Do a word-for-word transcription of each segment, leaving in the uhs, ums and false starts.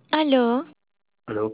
Aló, Aló,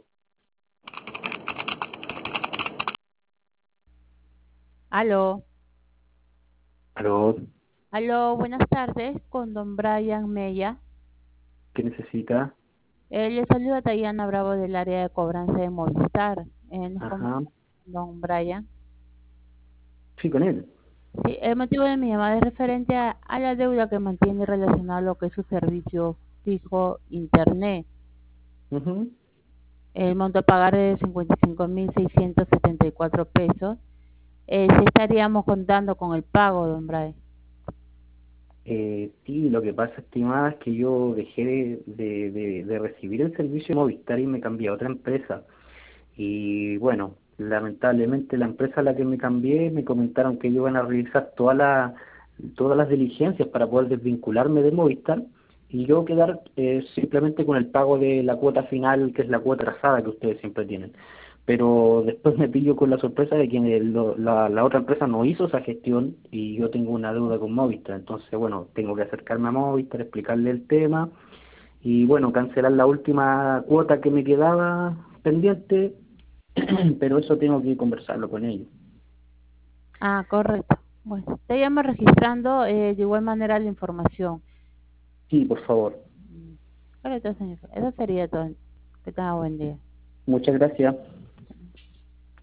Aló, aló, aló, buenas tardes, con don Brian Mella. ¿qué necesita? Eh, le saluda Tayana Bravo del área de cobranza de Movistar. Eh, nos comunica Ajá, don Brian. sí, con él. Sí, el motivo de mi llamada es referente a, a la deuda que mantiene relacionado a lo que es su servicio fijo Internet. Ujú. El monto a pagar es de cincuenta y cinco mil seiscientos setenta y cuatro pesos. Eh, sí estaríamos contando con el pago, don Brian. Eh, sí, lo que pasa, estimada, es que yo dejé de, de, de- de recibir el servicio de Movistar y me cambié a otra empresa. Y bueno, lamentablemente la empresa a la que me cambié me comentaron que ellos iban a realizar toda la, todas las diligencias para poder desvincularme de Movistar y yo quedar eh, simplemente con el pago de la cuota final, que es la cuota trazada que ustedes siempre tienen. Pero después me pillo con la sorpresa de que el- lo- la, la otra empresa no hizo esa gestión y yo tengo una deuda con Movistar. Entonces, bueno, tengo que acercarme a Movistar, explicarle el tema y, bueno, cancelar la última cuota que me quedaba pendiente, pero eso tengo que conversarlo con ellos. Ah, correcto. Bueno, estaríamos registrando eh, de igual manera la información. Sí, por favor. Mm, Correcto, señor. Eso sería todo. Que tenga buen día. Muchas gracias.